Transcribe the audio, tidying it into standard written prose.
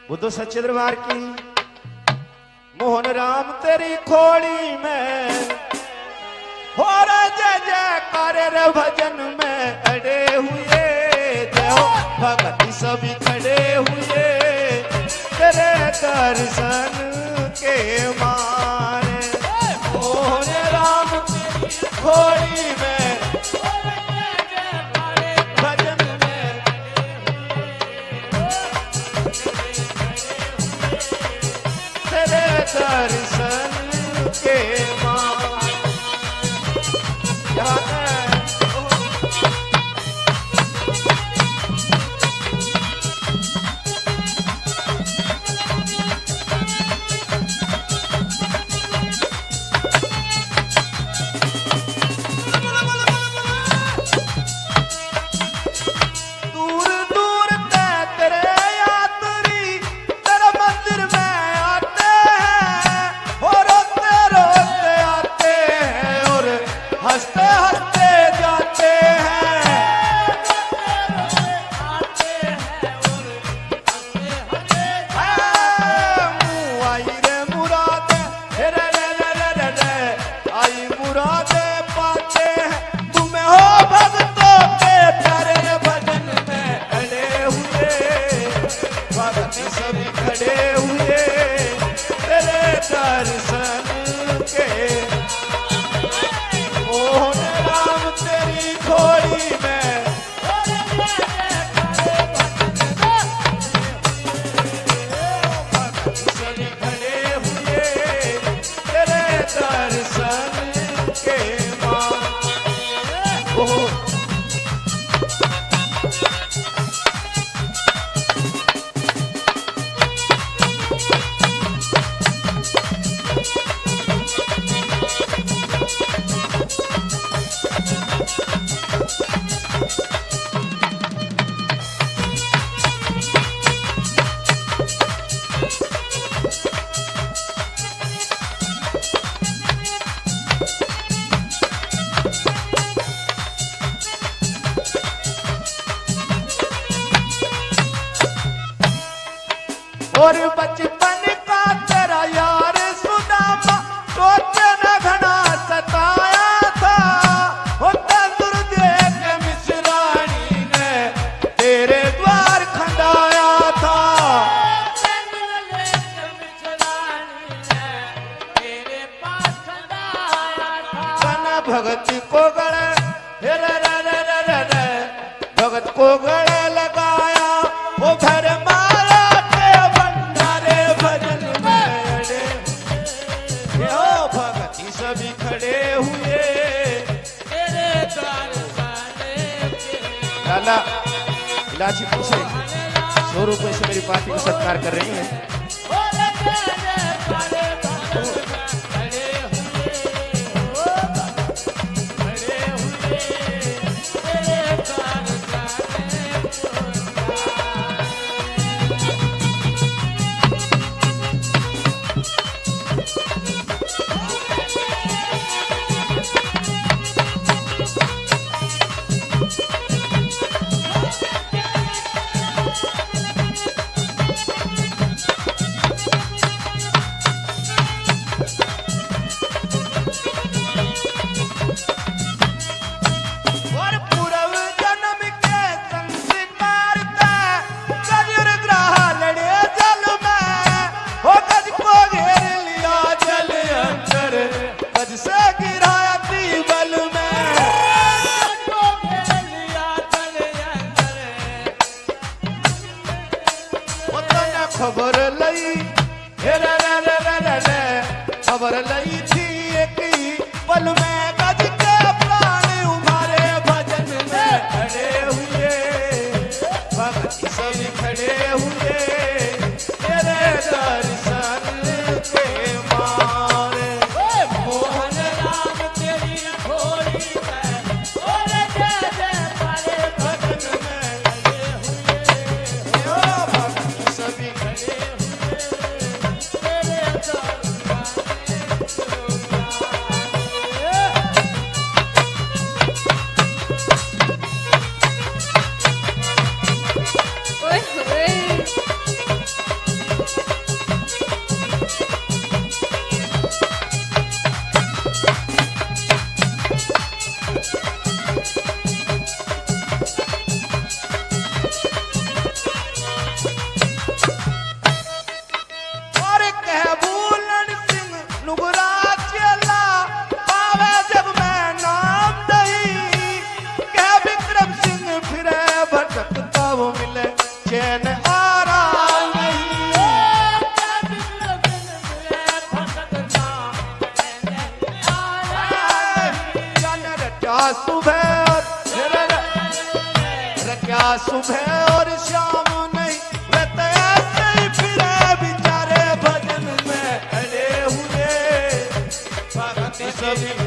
बुद्धो सच्चे दरबार की। मोहन राम तेरी खोड़ी में हो रे जय जयकार रे भजन में अड़े हुए, जय हो भगत सभी खड़े हुए तेरे दर्शन के मारे। मोहन राम तेरी खोड़ी में भजन में तेरे दर्शन के मारे। और बचपन का तेरा यार सुदामा सोचे न घना सताया था, वो तंदुर देख मिश्राणी ने तेरे द्वार खंडाया था। कन भगत को गले भगत को गले लगाया, वो घर सभी खड़े हुए तेरे लाला इलाचीपुर से 100 रुपए से मेरी पार्टी को सत्कार कर रही है। खबर लई खबर लई थी एक ही पल में गज के प्राण उमारे भजन में खड़े हुए भक्त सभी खड़े हुए तेरे दर्शन के मारे। मोहन राम तेरी खोड़ी में और जय जय भजन में खड़े हुए भक्त सभी खड़े हुए तेरे दर्शन सुबह और शाम नहीं रहते ऐसे ही फिरे बेचारे भजन में अड़े हुए भक्ति सभी